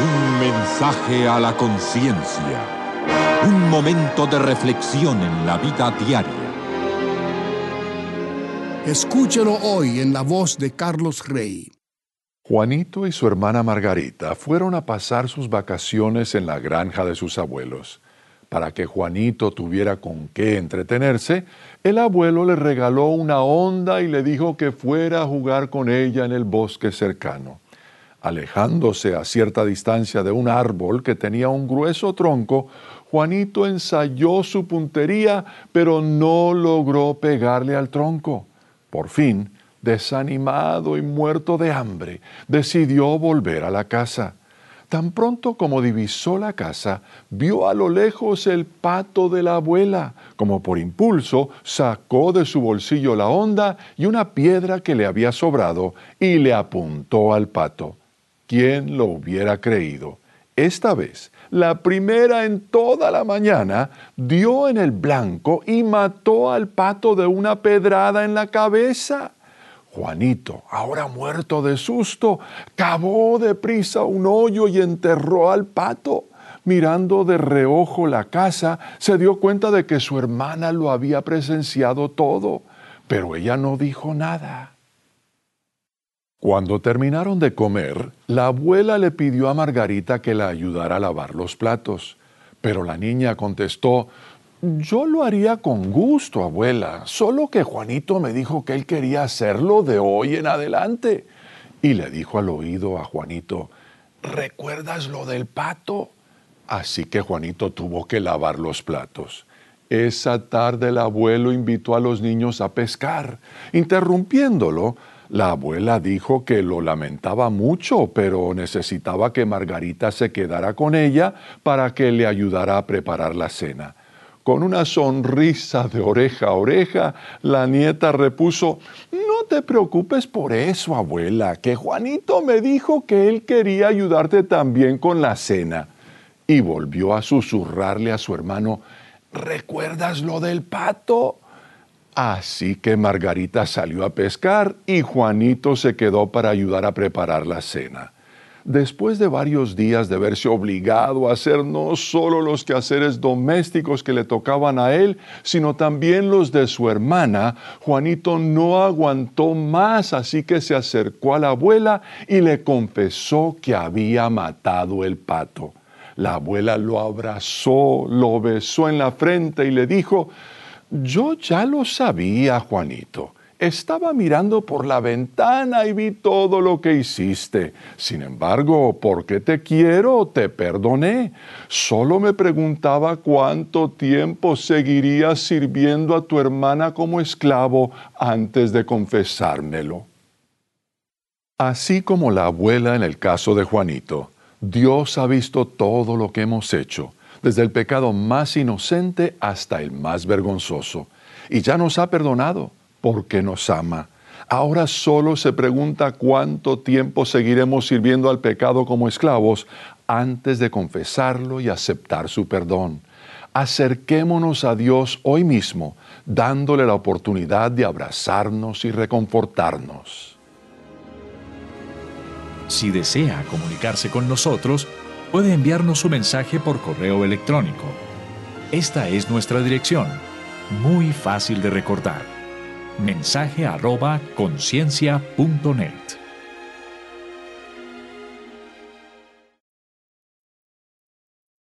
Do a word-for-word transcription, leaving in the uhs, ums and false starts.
Un mensaje a la conciencia. Un momento de reflexión en la vida diaria. Escúchelo hoy en la voz de Carlos Rey. Juanito y su hermana Margarita fueron a pasar sus vacaciones en la granja de sus abuelos. Para que Juanito tuviera con qué entretenerse, el abuelo le regaló una honda y le dijo que fuera a jugar con ella en el bosque cercano. Alejándose a cierta distancia de un árbol que tenía un grueso tronco, Juanito ensayó su puntería, pero no logró pegarle al tronco. Por fin, desanimado y muerto de hambre, decidió volver a la casa. Tan pronto como divisó la casa, vio a lo lejos el pato de la abuela. Como por impulso, sacó de su bolsillo la honda y una piedra que le había sobrado y le apuntó al pato. ¿Quién lo hubiera creído? Esta vez, la primera en toda la mañana, dio en el blanco y mató al pato de una pedrada en la cabeza. Juanito, ahora muerto de susto, cavó deprisa un hoyo y enterró al pato. Mirando de reojo la casa, se dio cuenta de que su hermana lo había presenciado todo, pero ella no dijo nada. Cuando terminaron de comer, la abuela le pidió a Margarita que la ayudara a lavar los platos, pero la niña contestó: «Yo lo haría con gusto, abuela, solo que Juanito me dijo que él quería hacerlo de hoy en adelante». Y le dijo al oído a Juanito: «¿Recuerdas lo del pato?». Así que Juanito tuvo que lavar los platos. Esa tarde el abuelo invitó a los niños a pescar. Interrumpiéndolo, la abuela dijo que lo lamentaba mucho, pero necesitaba que Margarita se quedara con ella para que le ayudara a preparar la cena. Con una sonrisa de oreja a oreja, la nieta repuso: «No te preocupes por eso, abuela, que Juanito me dijo que él quería ayudarte también con la cena». Y volvió a susurrarle a su hermano: «¿Recuerdas lo del pato?». Así que Margarita salió a pescar y Juanito se quedó para ayudar a preparar la cena. Después de varios días de verse obligado a hacer no solo los quehaceres domésticos que le tocaban a él, sino también los de su hermana, Juanito no aguantó más, así que se acercó a la abuela y le confesó que había matado el pato. La abuela lo abrazó, lo besó en la frente y le dijo: «Yo ya lo sabía, Juanito. Estaba mirando por la ventana y vi todo lo que hiciste. Sin embargo, porque te quiero, te perdoné. Solo me preguntaba cuánto tiempo seguirías sirviendo a tu hermana como esclavo antes de confesármelo». Así como la abuela en el caso de Juanito, Dios ha visto todo lo que hemos hecho, desde el pecado más inocente hasta el más vergonzoso, y ya nos ha perdonado porque nos ama. Ahora solo se pregunta cuánto tiempo seguiremos sirviendo al pecado como esclavos antes de confesarlo y aceptar su perdón. Acerquémonos a Dios hoy mismo, dándole la oportunidad de abrazarnos y reconfortarnos. Si desea comunicarse con nosotros, puede enviarnos su mensaje por correo electrónico. Esta es nuestra dirección, muy fácil de recordar: mensaje arroba conciencia punto net.